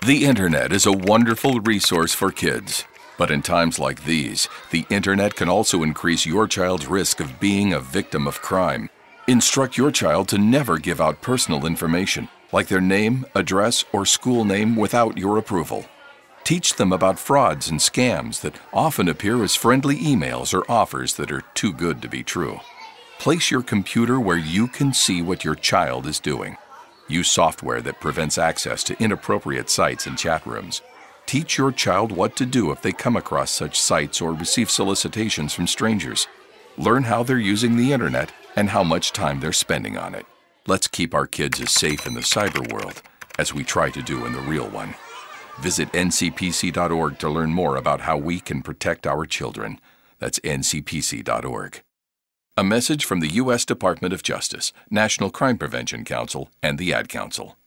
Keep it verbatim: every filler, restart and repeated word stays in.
The Internet is a wonderful resource for kids. But in times like these, the Internet can also increase your child's risk of being a victim of crime. Instruct your child to never give out personal information, like their name, address, or school name without your approval. Teach them about frauds and scams that often appear as friendly emails or offers that are too good to be true. Place your computer where you can see what your child is doing. Use software that prevents access to inappropriate sites and chat rooms. Teach your child what to do if they come across such sites or receive solicitations from strangers. Learn how they're using the Internet and how much time they're spending on it. Let's keep our kids as safe in the cyber world as we try to do in the real one. Visit N C P C dot org to learn more about how we can protect our children. That's N C P C dot org. A message from the U S Department of Justice, National Crime Prevention Council, and the Ad Council.